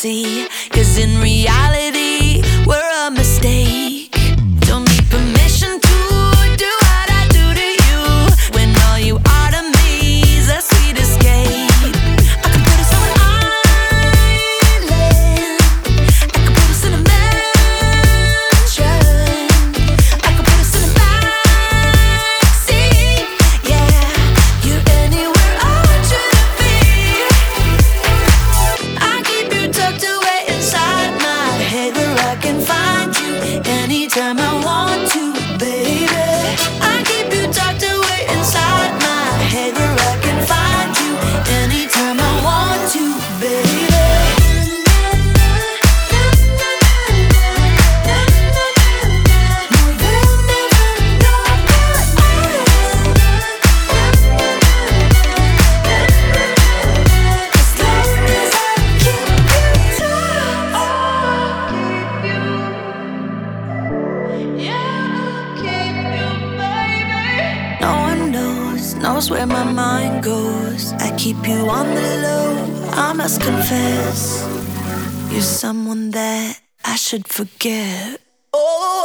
fantasy, 'cause in reality we're a mistake. Don't need permission to do what I do to you, when all you are to me is a sweet escape. I can put us on an island, I can put us in a mansion, I can put us in a backseat. Yeah, you're anywhere I want you to be. I keep you tucked away inside my head, where I can find you anytime I want to, baby. I keep you tucked away inside my head, where I can find you anytime I want to, baby. No, they'll never know where I am. As long as I keep you tight, I'll keep you. Yeah, I'll keep you, baby. No one knows where my mind goes. I keep you on the low, I must confess. You're someone that I should forget. Oh.